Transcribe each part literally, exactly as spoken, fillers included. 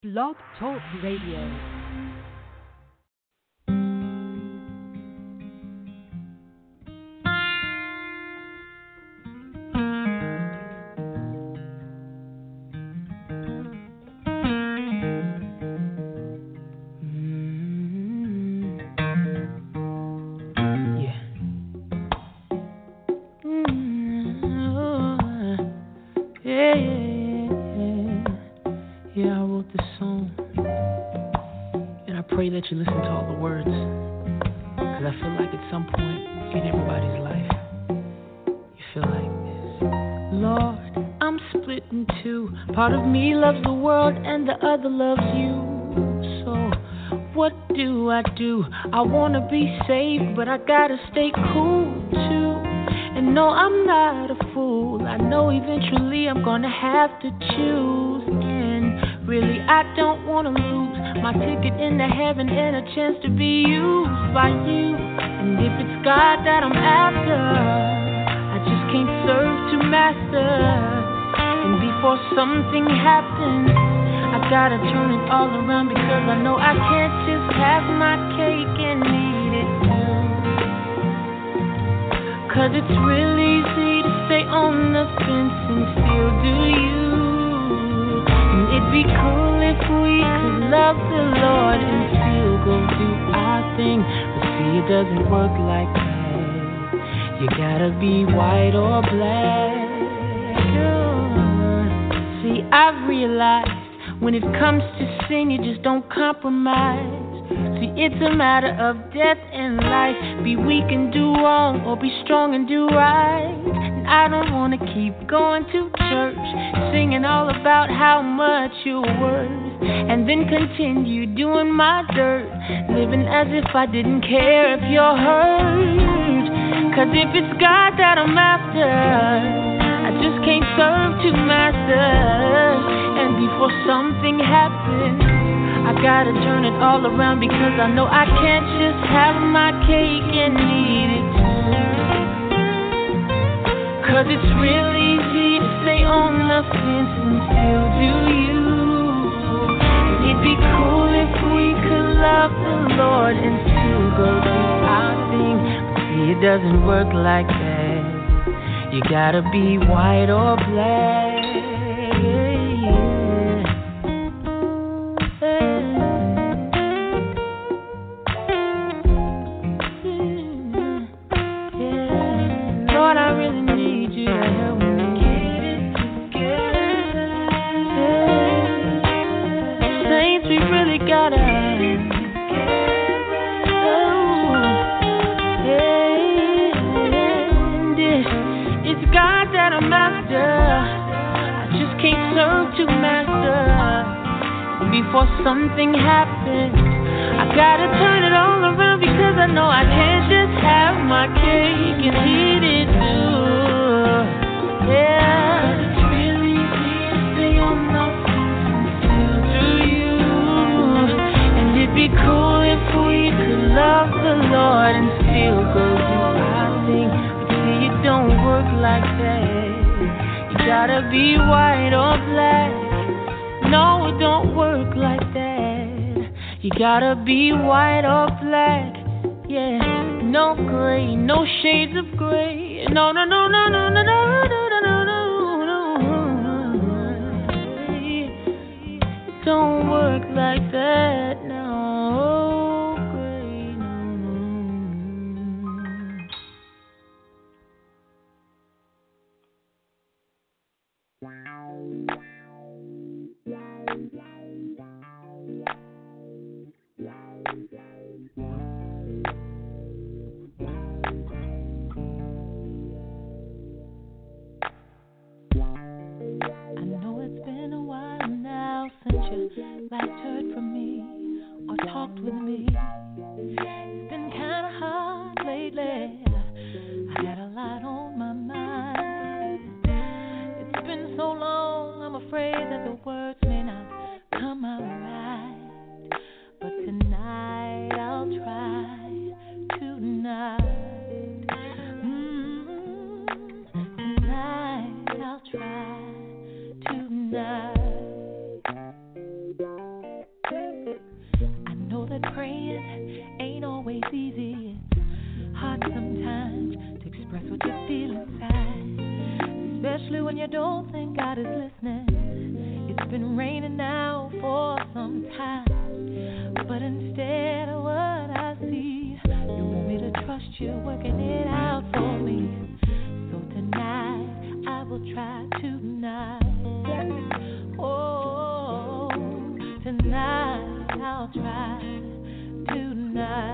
Blog Talk Radio. You listen to all the words, because I feel like at some point in everybody's life you feel like this. Lord, I'm split in two. Part of me loves the world and the other loves you. So what do I do? I wanna be safe, but I gotta stay cool too. And no, I'm not a fool. I know eventually I'm gonna have to choose. And really I don't wanna lose my ticket into heaven and a chance to be used by you. And if it's God that I'm after, I just can't serve two masters. And before something happens, I gotta turn it all around, because I know I can't just have my cake and eat it too. Cause it's real easy to stay on the fence and still do you. And it'd be cool if we could love the Lord and still go do our thing. But see, it doesn't work like that. You gotta be white or black. Oh. See, I've realized when it comes to sin, you just don't compromise. See, it's a matter of death and life. Be weak and do wrong, or be strong and do right. And I don't wanna keep going to church, singing all about how much you're worth, and then continue doing my dirt, living as if I didn't care if you're hurt. Cause if it's God that I'm after, I just can't serve two masters. And before something happens, I gotta turn it all around, because I know I can't just have my cake and eat it too. Cause it's real easy to stay on the fence and still do you. And it'd be cool if we could love the Lord and still go do our thing. But see, it doesn't work like that. You gotta be white or black. Before something happens, I gotta turn it all around, because I know I can't just have my cake and eat it too. Yeah, it's really easy to stay on the fence and still do you. And it'd be cool if we could love the Lord and still go do our thing. But see, it don't work like that. You gotta be white or black. No, it don't work like that. You gotta be white or black. Yeah, no gray, no shades of gray. No, no, no, no, no, no, no, no, no, no, no. It don't work like that. No gray, no. Last heard from me or talked with me. It's been kinda hard lately. I had a lot on my mind. It's been so long, I'm afraid that the words may not come out right. But tonight I'll try. Tonight, mm, tonight I'll try. Tonight. you don't think God is listening. It's been raining now for some time, but instead of what I see, you want me to trust you, working it out for me. So tonight I will try tonight. Oh, tonight I'll try tonight.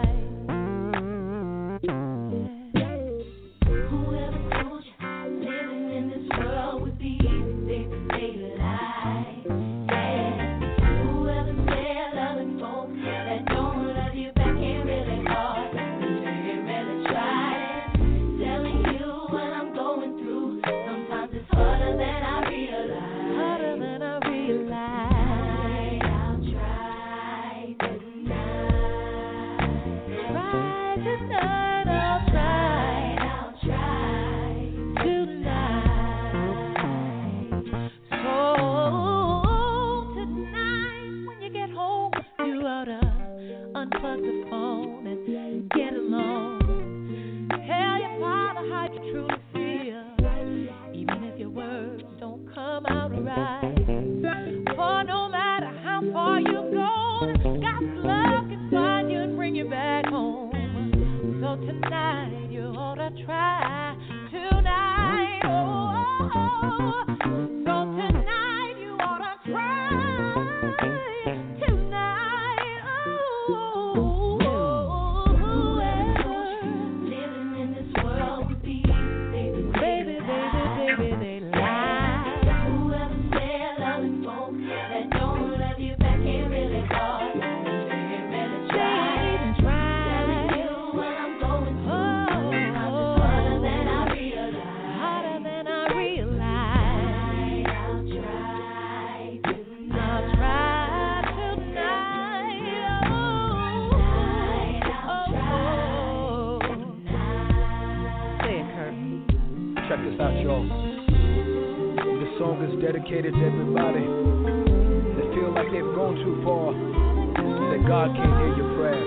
Dedicated to everybody that feel like they've gone too far, that God can't hear your prayer.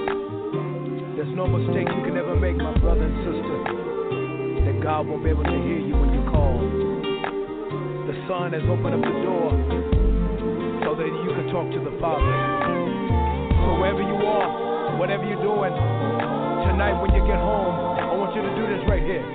There's no mistake you can ever make, my brother and sister, that God won't be able to hear you when you call. The Son has opened up the door so that you can talk to the Father. So wherever you are, whatever you're doing, tonight when you get home, I want you to do this right here.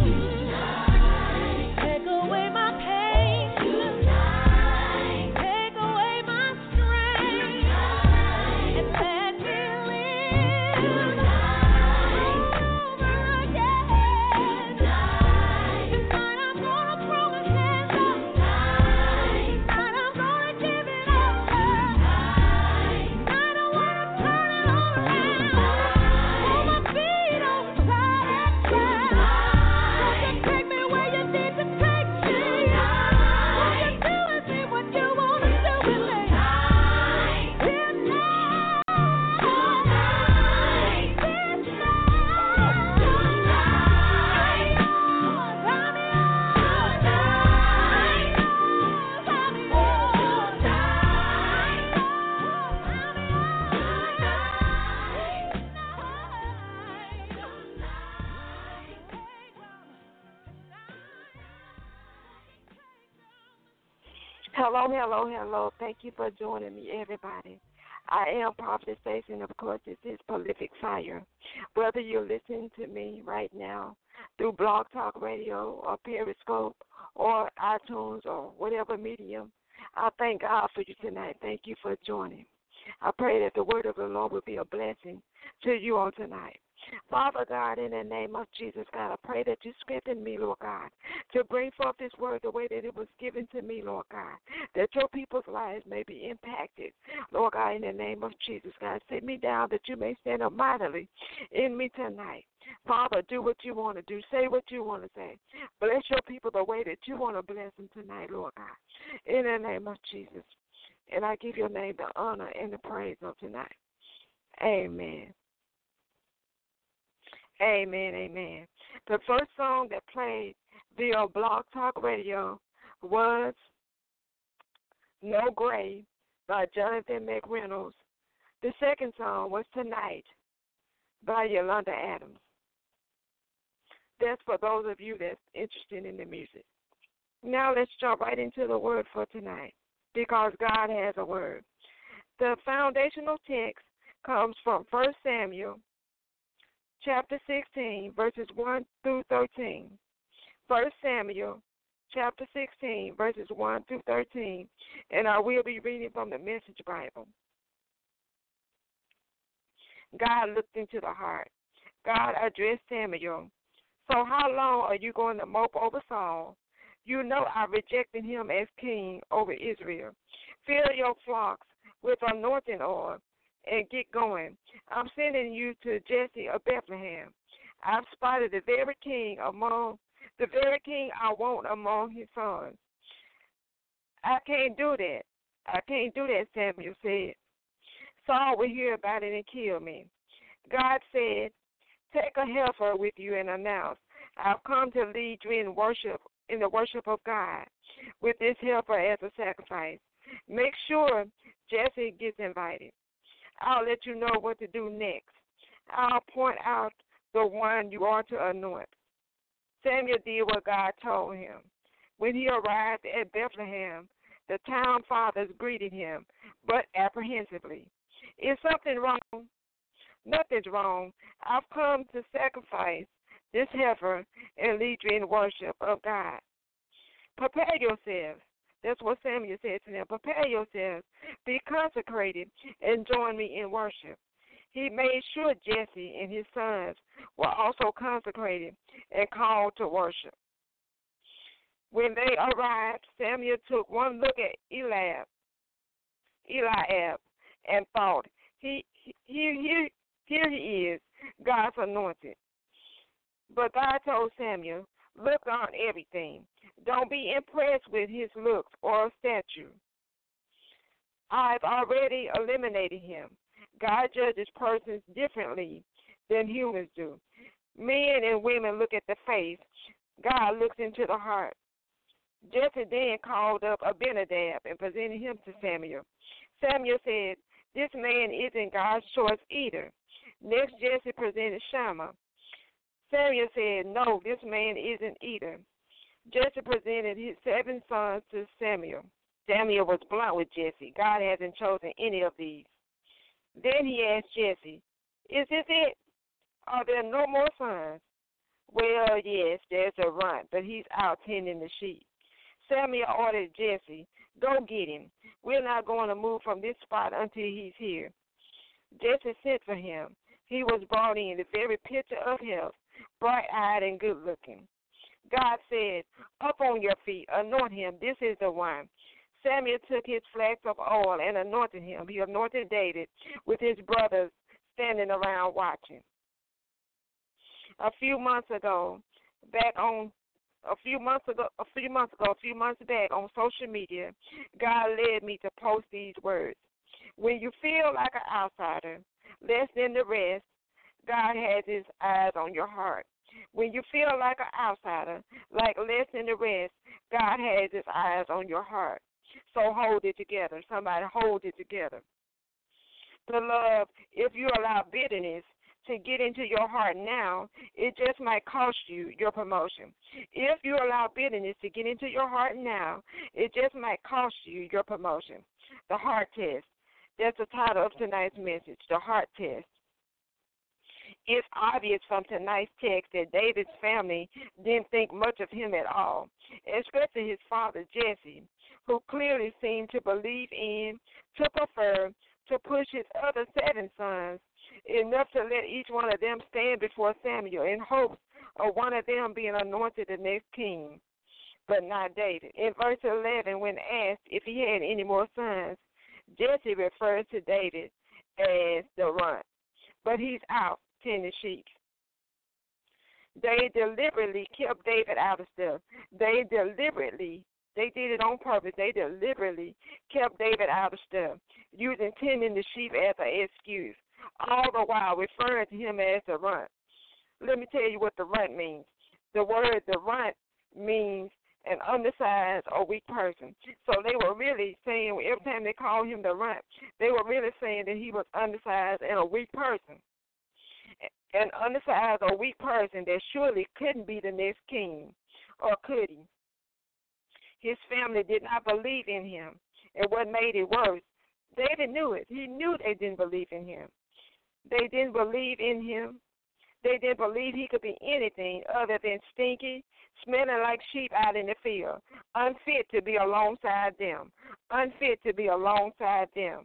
Hello, hello, hello. Thank you for joining me, everybody. I am Prophet Stacey, and of course, this is Prolific Fire. Whether you're listening to me right now through Blog Talk Radio or Periscope or iTunes or whatever medium, I thank God for you tonight. Thank you for joining. I pray that the word of the Lord will be a blessing to you on tonight. Father God, in the name of Jesus, God, I pray that you strengthen me, Lord God, to bring forth this word the way that it was given to me, Lord God, that your people's lives may be impacted. Lord God, in the name of Jesus, God, sit me down that you may stand up mightily in me tonight. Father, do what you want to do. Say what you want to say. Bless your people the way that you want to bless them tonight, Lord God, in the name of Jesus. And I give your name the honor and the praise of tonight. Amen. Amen, amen. The first song that played via Blog Talk Radio was No Grave by Jonathan McReynolds. The second song was Tonight by Yolanda Adams. That's for those of you that's interested in the music. Now let's jump right into the word for tonight because God has a word. The foundational text comes from First Samuel chapter sixteen, verses one through thirteen. First Samuel chapter sixteen, verses one through thirteen, and I will be reading from the Message Bible. God looked into the heart. God addressed Samuel. So how long are you going to mope over Saul? You know I rejected him as king over Israel. Fill your flocks with anointing oil and get going. I'm sending you to Jesse of Bethlehem. I've spotted the very king among the very king I want among his sons. I can't do that. I can't do that, Samuel said. Saul will hear about it and kill me. God said, take a heifer with you and announce, I've come to lead you in worship, in the worship of God, with this heifer as a sacrifice. Make sure Jesse gets invited. I'll let you know what to do next. I'll point out the one you are to anoint. Samuel did what God told him. When he arrived at Bethlehem, the town fathers greeted him, but apprehensively. Is something wrong? Nothing's wrong. I've come to sacrifice this heifer and lead you in worship of God. Prepare yourselves. That's what Samuel said to them. Prepare yourselves, be consecrated, and join me in worship. He made sure Jesse and his sons were also consecrated and called to worship. When they arrived, Samuel took one look at Eliab, Eliab and thought, he, he, he, here he is, God's anointed. But God told Samuel, look on everything. Don't be impressed with his looks or stature. I've already eliminated him. God judges persons differently than humans do. Men and women look at the face. God looks into the heart. Jesse then called up Abinadab and presented him to Samuel. Samuel said, this man isn't God's choice either. Next, Jesse presented Shammah. Samuel said, no, this man isn't either. Jesse presented his seven sons to Samuel. Samuel was blunt with Jesse. God hasn't chosen any of these. Then he asked Jesse, is this it? Are there no more sons? Well, yes, there's a runt, but he's out tending the sheep. Samuel ordered Jesse, go get him. We're not going to move from this spot until he's here. Jesse sent for him. He was brought in, the very picture of health, bright-eyed and good-looking. God said, up on your feet, anoint him. This is the one. Samuel took his flask of oil and anointed him. He anointed David with his brothers standing around watching. A few months ago, back on a few months ago, a few months ago, a few months back on social media, God led me to post these words. When you feel like an outsider, less than the rest, God has his eyes on your heart. When you feel like an outsider, like less than the rest, God has his eyes on your heart. So hold it together. Somebody hold it together. Beloved, if you allow bitterness to get into your heart now, it just might cost you your promotion. If you allow bitterness to get into your heart now, it just might cost you your promotion. The heart test. That's the title of tonight's message, the heart test. It's obvious from tonight's text that David's family didn't think much of him at all, especially his father Jesse, who clearly seemed to believe in, to prefer, to push his other seven sons enough to let each one of them stand before Samuel in hopes of one of them being anointed the next king, but not David. In verse eleven, when asked if he had any more sons, Jesse refers to David as the runt, but he's out tending sheep. They deliberately kept David out of stuff. They deliberately, they did it on purpose. They deliberately kept David out of stuff, using tending the sheep as an excuse, all the while referring to him as the runt. Let me tell you what the runt means. The word the runt means an undersized or weak person. So they were really saying, every time they called him the runt, they were really saying that he was undersized and a weak person. An undersized or weak person that surely couldn't be the next king, or could he? his family did not believe in him. And what made it worse, David knew it. He knew they didn't believe in him. They didn't believe in him. They didn't believe he could be anything other than stinky, smelling like sheep out in the field, unfit to be alongside them, unfit to be alongside them.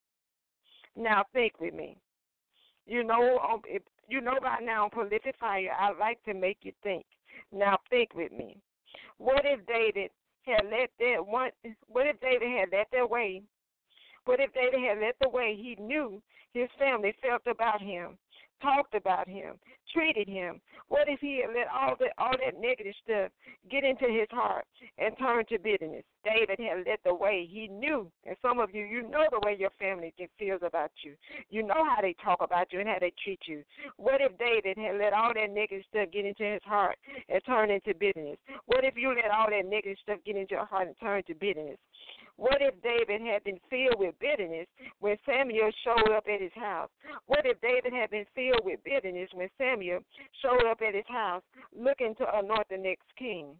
Now think with me. You know, if you know by now on Prolific Fire, I like to make you think. Now think with me. What if David had let that one? What if David had let their way? What if David had let the way he knew his family felt about him, talked about him, treated him? What if he had let all that all that negative stuff get into his heart and turn to bitterness? David had let the way he knew, and some of you, you know the way your family feels about you. You know how they talk about you and how they treat you. What if David had let all that negative stuff get into his heart and turn into bitterness? What if you let all that negative stuff get into your heart and turn to bitterness? What if David had been filled with bitterness when Samuel showed up at his house? What if David had been filled with bitterness when Samuel showed up at his house looking to anoint the next king?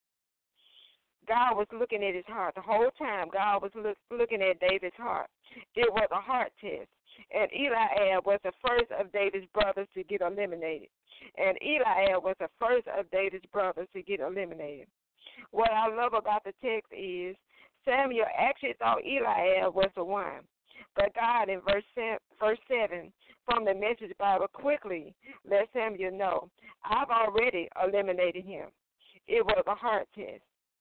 God was looking at his heart. The whole time, God was look, looking at David's heart. It was a heart test. And Eliab was the first of David's brothers to get eliminated. And Eliab was the first of David's brothers to get eliminated. What I love about the text is Samuel actually thought Eliab was the one. But God, in verse verse seven from the Message Bible, quickly let Samuel know, I've already eliminated him. It was a heart test.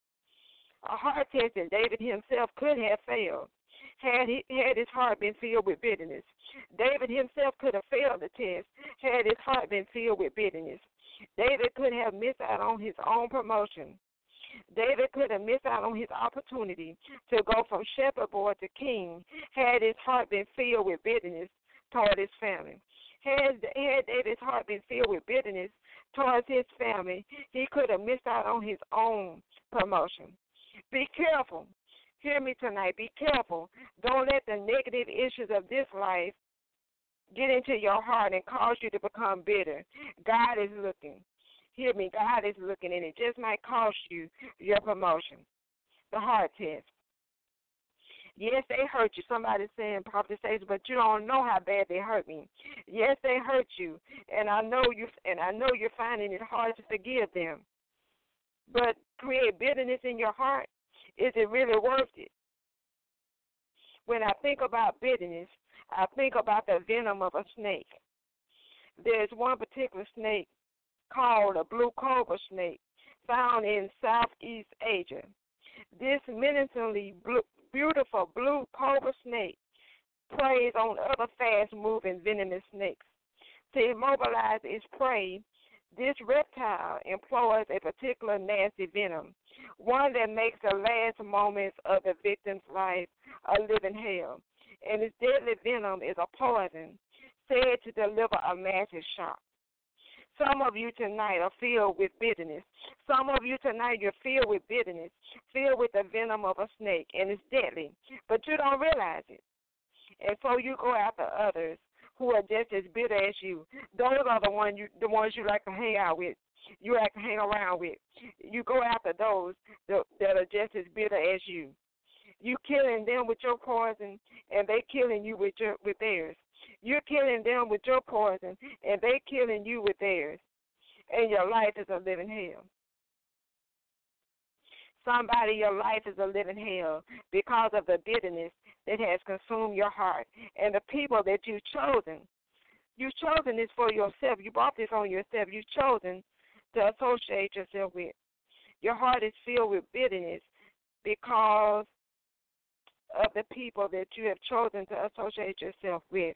A heart test that David himself could have failed had, he, had his heart been filled with bitterness. David himself could have failed the test had his heart been filled with bitterness. David could have missed out on his own promotion. David could have missed out on his opportunity to go from shepherd boy to king had his heart been filled with bitterness toward his family. Had, had David's heart been filled with bitterness towards his family, he could have missed out on his own promotion. Be careful. Hear me tonight. Be careful. Don't let the negative issues of this life get into your heart and cause you to become bitter. God is looking. Hear me. God is looking, and it just might cost you your promotion. The heart test. Yes, they hurt you. Somebody's saying, Prophet Stacey, but you don't know how bad they hurt me. Yes, they hurt you, and I know you, and I know you're finding it hard to forgive them. But create bitterness in your heart, is it really worth it? When I think about bitterness, I think about the venom of a snake. There's one particular snake called a blue cobra snake found in Southeast Asia. This menacingly blue, beautiful blue cobra snake preys on other fast-moving venomous snakes. To immobilize its prey, this reptile employs a particular nasty venom, one that makes the last moments of the victim's life a living hell. And its deadly venom is a poison said to deliver a massive shock. Some of you tonight are filled with bitterness. Some of you tonight, you're filled with bitterness, filled with the venom of a snake, and it's deadly, but you don't realize it. And so you go after others who are just as bitter as you. Those are the ones you, the ones you like to hang out with. You like to hang around with. You go after those that, that are just as bitter as you. You killing them with your poison, and they killing you with your with theirs. You're killing them with your poison, and they killing you with theirs. And your life is a living hell. Somebody, your life is a living hell because of the bitterness that has consumed your heart. And the people that you've chosen, you've chosen this for yourself. You brought this on yourself. You've chosen to associate yourself with. Your heart is filled with bitterness because of the people that you have chosen to associate yourself with.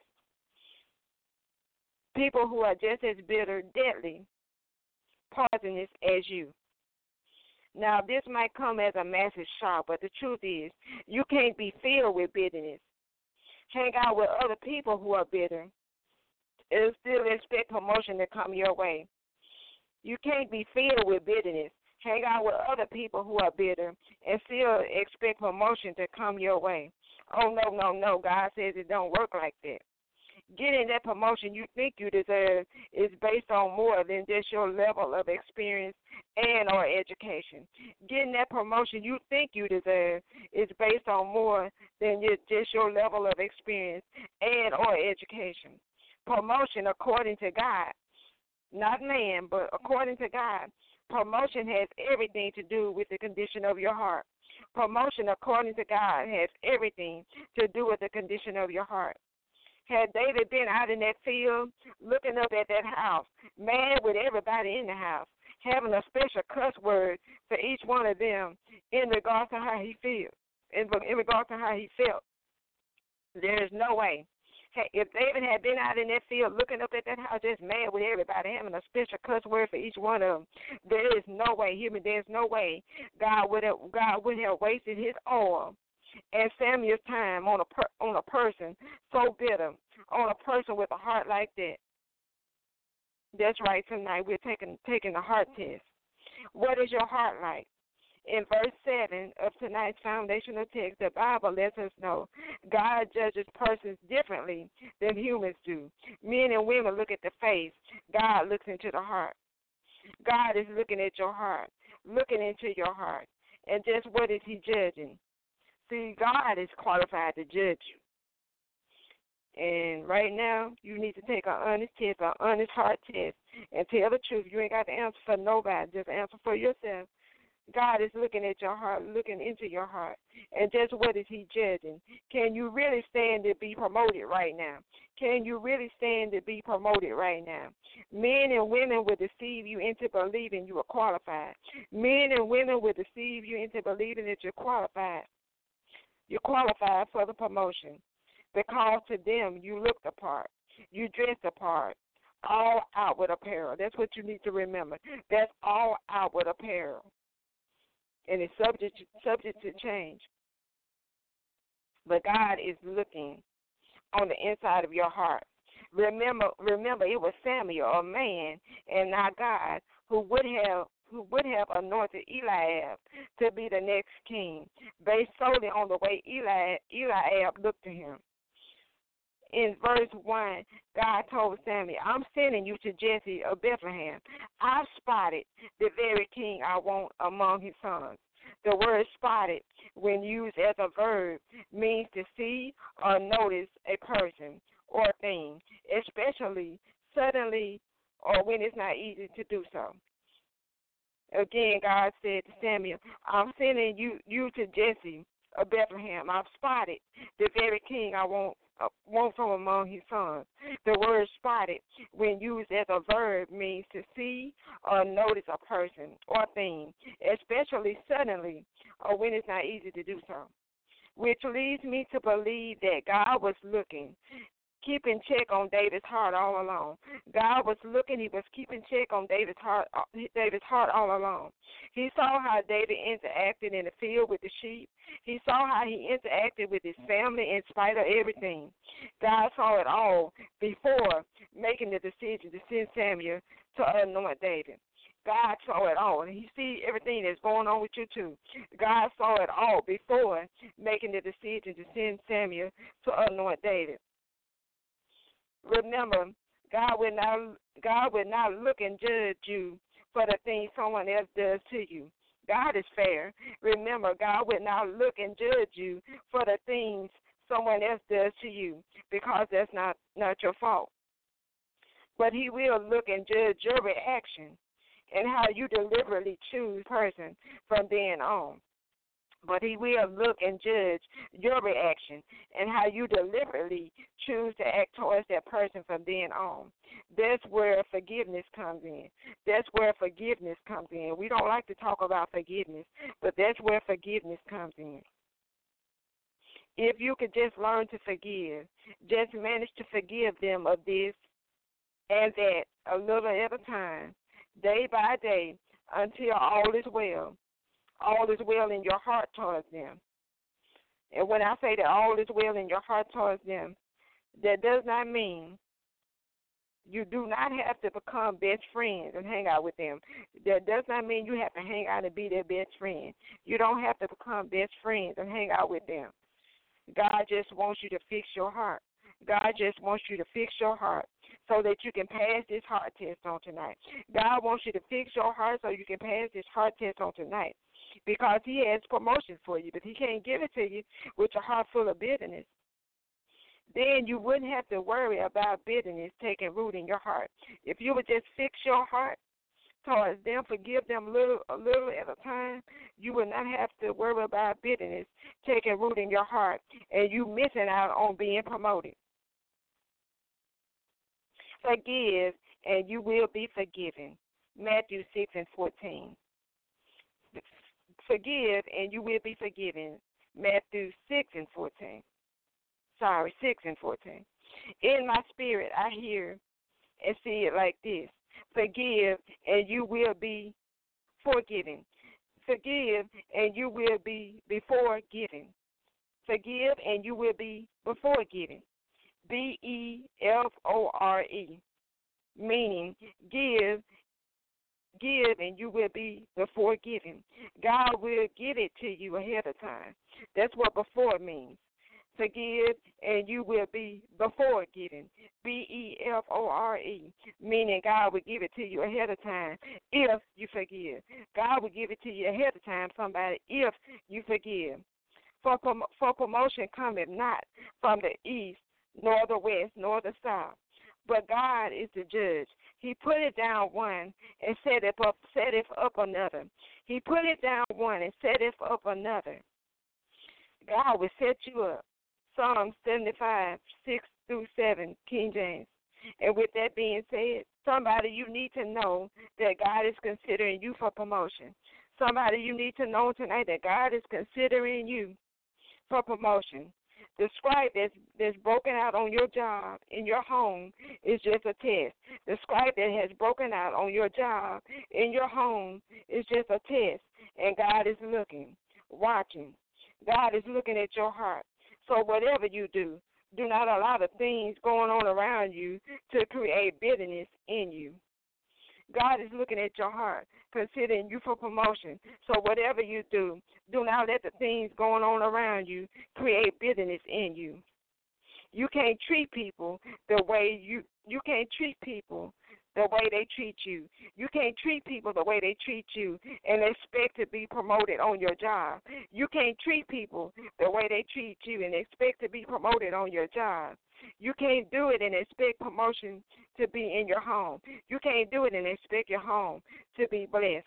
People who are just as bitter, deadly, poisonous as you. Now, this might come as a massive shock, but the truth is, you can't be filled with bitterness. Hang out with other people who are bitter and still expect promotion to come your way. You can't be filled with bitterness. Hang out with other people who are bitter and still expect promotion to come your way. Oh, no, no, no. God says it don't work like that. Getting that promotion you think you deserve is based on more than just your level of experience and or education. Getting that promotion you think you deserve is based on more than just your level of experience and or education. Promotion according to God, not man, but according to God, promotion has everything to do with the condition of your heart. Promotion according to God has everything to do with the condition of your heart. Had David been out in that field looking up at that house, mad with everybody in the house, having a special cuss word for each one of them in regards to how he feels, in, in regards to how he felt, there is no way. Hey, if David had been out in that field looking up at that house just mad with everybody, having a special cuss word for each one of them, there is no way, hear me, there's no way God would have, God would have wasted his oil and Samuel's time on a per, on a person so bitter, on a person with a heart like that. That's right. Tonight we're taking taking a heart test. What is your heart like? In verse seven of tonight's foundational text, the Bible lets us know God judges persons differently than humans do. Men and women look at the face. God looks into the heart. God is looking at your heart, looking into your heart. And just what is he judging? See, God is qualified to judge you. And right now, you need to take an honest test, an honest heart test, and tell the truth. You ain't got to answer for nobody. Just answer for yourself. God is looking at your heart, looking into your heart. And just what is he judging? Can you really stand to be promoted right now? Can you really stand to be promoted right now? Men and women will deceive you into believing you are qualified. Men and women will deceive you into believing that you're qualified. You're qualified for the promotion because to them you look the part, you dress the part, all outward apparel. That's what you need to remember. That's all outward apparel, and it's subject to, subject to change. But God is looking on the inside of your heart. Remember, remember, it was Samuel, a man, and not God, who would have who would have anointed Eliab to be the next king, based solely on the way Eli, Eliab looked to him. In verse one, God told Samuel, I'm sending you to Jesse of Bethlehem. I've spotted the very king I want among his sons. The word spotted, when used as a verb, means to see or notice a person or thing, especially suddenly or when it's not easy to do so. Again, God said to Samuel, I'm sending you, you to Jesse of Bethlehem. I've spotted the very king I want, uh, want from among his sons. The word spotted, when used as a verb, means to see or notice a person or thing, especially suddenly or when it's not easy to do so. Which leads me to believe that God was looking, keeping check on David's heart all along. God was looking, he was keeping check on David's heart, David's heart all along. He saw how David interacted in the field with the sheep. He saw how he interacted with his family in spite of everything. God saw it all before making the decision to send Samuel to anoint David. God saw it all, and he sees everything that's going on with you too. God saw it all before making the decision to send Samuel to anoint David. Remember, God will not God will not look and judge you for the things someone else does to you. God is fair. Remember, God will not look and judge you for the things someone else does to you, because that's not, not your fault. But he will look and judge your reaction and how you deliberately choose a person from then on. But he will look and judge your reaction and how you deliberately choose to act towards that person from then on. That's where forgiveness comes in. That's where forgiveness comes in. We don't like to talk about forgiveness, but that's where forgiveness comes in. If you could just learn to forgive, just manage to forgive them of this and that a little at a time, day by day, until all is well. All is well in your heart towards them. And when I say that all is well in your heart towards them, that does not mean you do not have to become best friends and hang out with them. That does not mean you have to hang out and be their best friend. You don't have to become best friends and hang out with them. God just wants you to fix your heart. God just wants you to fix your heart so that you can pass this heart test on tonight. God wants you to fix your heart so you can pass this heart test on tonight, because he has promotion for you, but he can't give it to you with your heart full of bitterness. Then you wouldn't have to worry about bitterness taking root in your heart. If you would just fix your heart towards them, forgive them little a little at a time, you would not have to worry about bitterness taking root in your heart and you missing out on being promoted. Forgive, and you will be forgiven. Matthew six and fourteen. Forgive, and you will be forgiven. Matthew six and fourteen. Sorry, six and fourteen. In my spirit, I hear and see it like this. Forgive, and you will be forgiven. Forgive, and you will be before giving. Forgive, and you will be before giving. B E F O R E, meaning give, give, and you will be before giving. God will give it to you ahead of time. That's what before means. Forgive, and you will be before giving. B E F O R E, meaning God will give it to you ahead of time if you forgive. God will give it to you ahead of time, somebody, if you forgive. For, prom- for promotion cometh not from the east, nor the west, nor the south, but God is the judge. He put it down one and set it up, set it up another. He put it down one and set it up another. God will set you up. Psalm seventy-five, six through seven, King James. And with that being said, somebody, you need to know that God is considering you for promotion. Somebody, you need to know tonight that God is considering you for promotion. The scribe that's, that's broken out on your job, in your home, is just a test. The scribe that has broken out on your job, in your home, is just a test. And God is looking, watching. God is looking at your heart. So whatever you do, do not allow the things going on around you to create bitterness in you. God is looking at your heart, considering you for promotion. So whatever you do, do not let the things going on around you create bitterness in you. You can't treat people the way you you can't treat people the way they treat you. You can't treat people the way they treat you and expect to be promoted on your job. You can't treat people the way they treat you and expect to be promoted on your job. You can't do it and expect promotion to be in your home. You can't do it and expect your home to be blessed.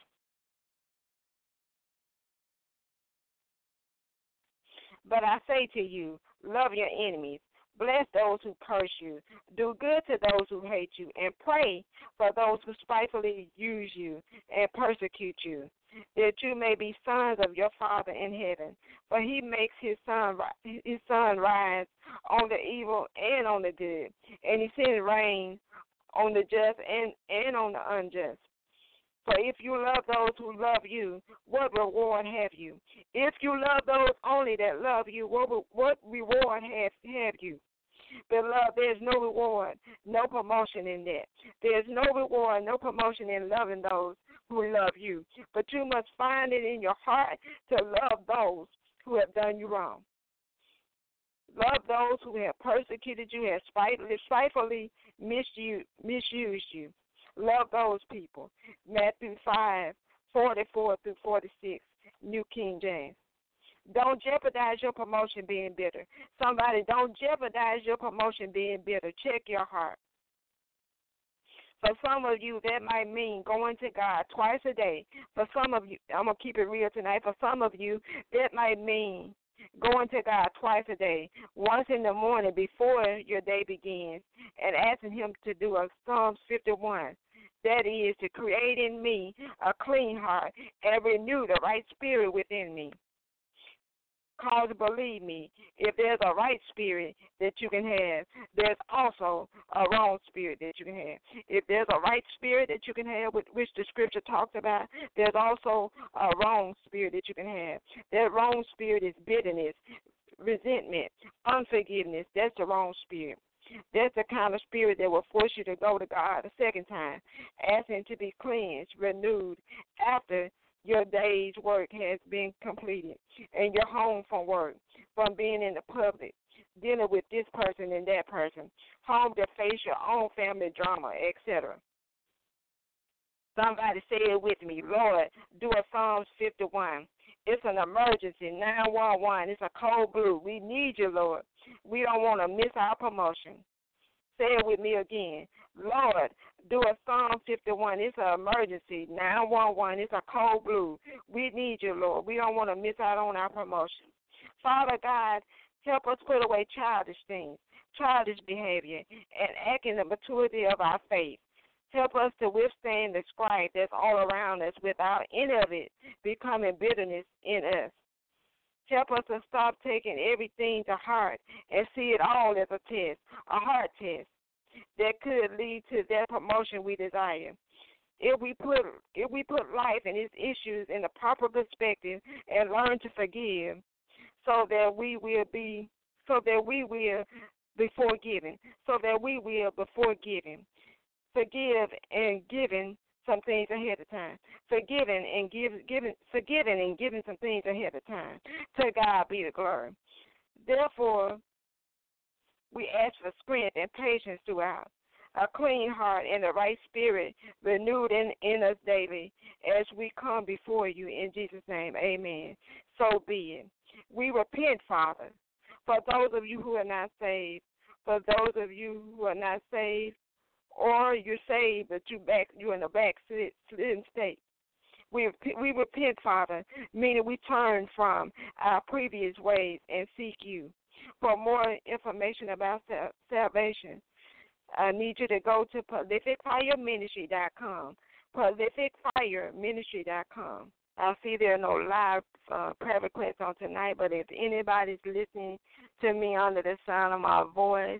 But I say to you, love your enemies. Bless those who curse you. Do good to those who hate you. And pray for those who spitefully use you and persecute you, that you may be sons of your Father in heaven. For he makes his sun, his sun rise on the evil and on the good, and he sends rain on the just and, and on the unjust. For if you love those who love you, what reward have you? If you love those only that love you, what, what reward have, have you? Beloved, there's no reward, no promotion in that. There's no reward, no promotion in loving those who love you. But you must find it in your heart to love those who have done you wrong. Love those who have persecuted you, have spitefully, spitefully misused, misused you. Love those people. Matthew five, forty-four through forty-six, New King James. Don't jeopardize your promotion being bitter. Somebody, don't jeopardize your promotion being bitter. Check your heart. For some of you, that might mean going to God twice a day. For some of you, I'm going to keep it real tonight. For some of you, that might mean going to God twice a day, once in the morning before your day begins, and asking him to do a Psalms fifty-one. That is, to create in me a clean heart and renew the right spirit within me. Because, believe me, if there's a right spirit that you can have, there's also a wrong spirit that you can have. If there's a right spirit that you can have, which the scripture talks about, there's also a wrong spirit that you can have. That wrong spirit is bitterness, resentment, unforgiveness. That's the wrong spirit. That's the kind of spirit that will force you to go to God a second time, asking to be cleansed, renewed, after your day's work has been completed, and you're home from work, from being in the public, dealing with this person and that person, home to face your own family drama, et cetera. Somebody say it with me. Lord, do a Psalms fifty-one. It's an emergency, nine one one. It's a cold blue. We need you, Lord. We don't want to miss our promotion. Say it with me again. Lord, do a Psalm fifty-one. It's an emergency, nine one one. It's a cold blue. We need you, Lord. We don't want to miss out on our promotion. Father God, help us put away childish things, childish behavior, and act in the maturity of our faith. Help us to withstand the strife that's all around us without any of it becoming bitterness in us. Help us to stop taking everything to heart and see it all as a test, a heart test that could lead to that promotion we desire. If we put if we put life and its issues in the proper perspective and learn to forgive, so that we will be so that we will before giving, so that we will before giving. Forgive and giving some things ahead of time. Forgiving and give, giving, forgiving and giving some things ahead of time. To God be the glory. Therefore, we ask for strength and patience throughout, a clean heart and the right spirit renewed in, in us daily as we come before you in Jesus' name. Amen. So be it. We repent, Father, for those of you who are not saved, for those of you who are not saved, or you're saved, but you back, you're in a backslidden state. We we repent, Father, meaning we turn from our previous ways and seek you. For more information about salvation, I need you to go to prolific fire ministry dot com, prolific fire ministry dot com. I see there are no live uh, prayer requests on tonight, but if anybody's listening to me under the sound of my voice,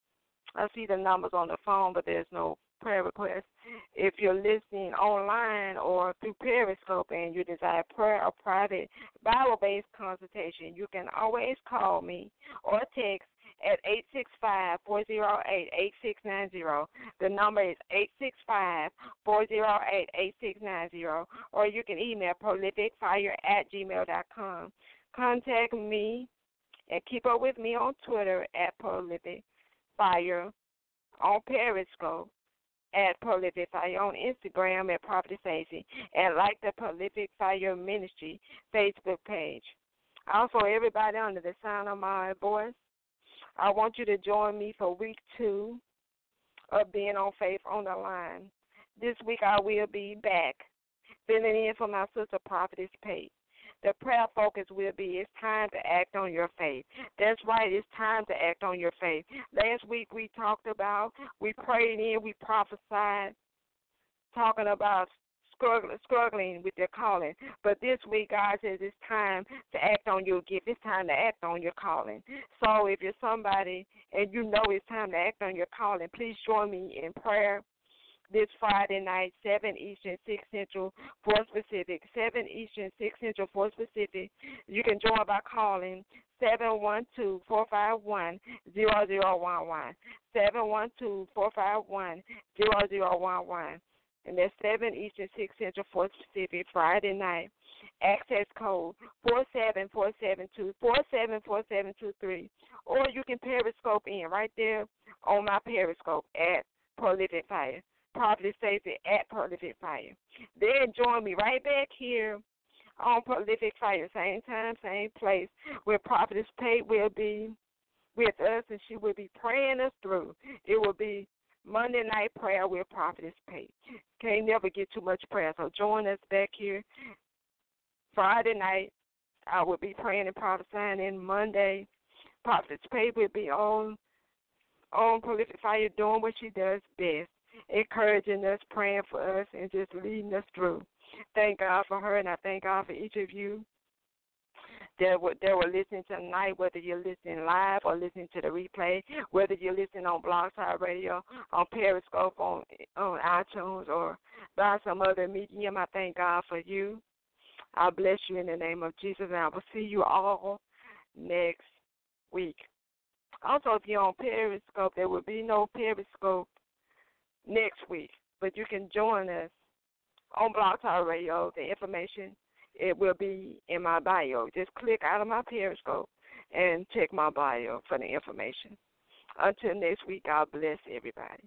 I see the numbers on the phone, but there's no prayer request. If you're listening online or through Periscope and you desire prayer or private Bible-based consultation, you can always call me or text at eight six five, four oh eight, eight six nine zero. The number is eight six five, four oh eight, eight six nine zero, or you can email prolific fire at gmail dot com. Contact me and keep up with me on Twitter at prolific fire, on Periscope at Prolific Fire, on Instagram at Prophet Stacy, and like the Prolific Fire Ministry Facebook page. Also, everybody under the sound of my voice, I want you to join me for week two of Being on Faith on the Line. This week I will be back filling in for my sister Prophetess Pate. The prayer focus will be, it's time to act on your faith. That's right, it's time to act on your faith. Last week we talked about, we prayed in, we prophesied, talking about struggling, struggling with their calling. But this week God says it's time to act on your gift. It's time to act on your calling. So if you're somebody and you know it's time to act on your calling, please join me in prayer this Friday night, seven Eastern, six Central, four Pacific, seven Eastern, six Central, four Pacific. You can join by calling seven one two, four five one, zero zero one one, seven one two, four five one, zero zero one one. And that's seven Eastern, six Central, four Pacific, Friday night. Access code four seven four seven two, four seven four seven two three. Or you can Periscope in right there on my Periscope at Prolific Fire. Prophet Stacy at Prolific Fire. Then join me right back here on Prolific Fire, same time, same place, where Prophetess Pate will be with us, and she will be praying us through. It will be Monday night prayer with Prophetess Pate. Can't never get too much prayer, so join us back here Friday night. I will be praying and prophesying, and Monday, Prophetess Pate will be on on Prolific Fire doing what she does best, encouraging us, praying for us, and just leading us through. Thank God for her, and I thank God for each of you that were, that were listening tonight, whether you're listening live or listening to the replay, whether you're listening on Blog Talk Radio, on Periscope, on, on iTunes, or by some other medium. I thank God for you. I bless you in the name of Jesus, and I will see you all next week. Also, if you're on Periscope, there will be no Periscope next week, but you can join us on Blog Talk Radio. The information, it will be in my bio. Just click out of my Periscope and check my bio for the information. Until next week, God bless everybody.